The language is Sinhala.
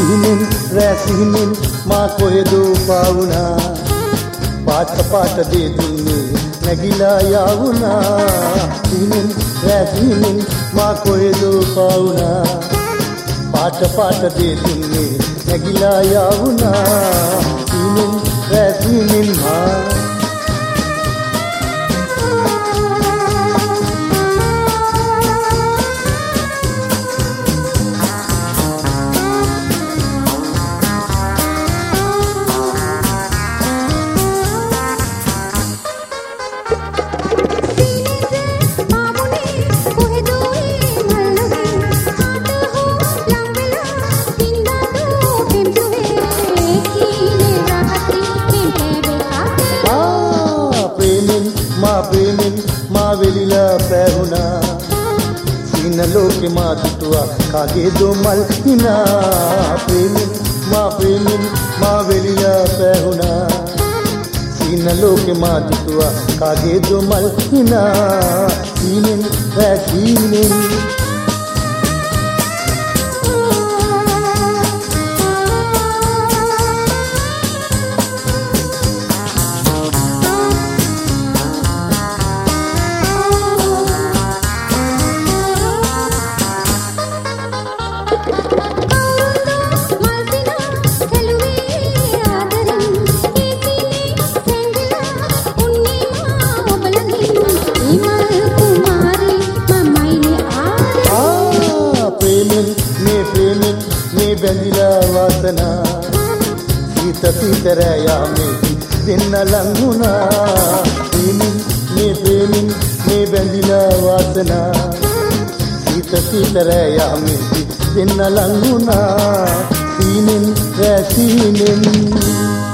සීනෙන් රැසීනෙන් මා කොහෙදෝ පාවුනා පාට පාට දේ දුන්නේ නැගිලා යාවුනා සීනෙන් රැසීනෙන් මා කොහෙදෝ පාවුනා පාට පාට දේ දුන්නේ නැගිලා යාවුනා සීනෙන් රැසීනෙන් මා මා වෙලිලා පැහුණා සීන ලෝකෙ මා දුටුවා කාගේ දොමල් හිනා ප්‍රේමෙන් මා වෙලිලා පැහුණා සීන ලෝකෙ මා දුටුවා කාගේ දොමල් හිනා සීනෙන් රැසීනෙන් බැඳිලා වාසනා සීත සීතර යාමේදී දෙන්න ලංගුණා ප්‍රේමින් මේ බැඳිලා වාසනා සීත සීතර යාමේදී දෙන්න ලංගුණා සීනෙන් රැසීනෙන්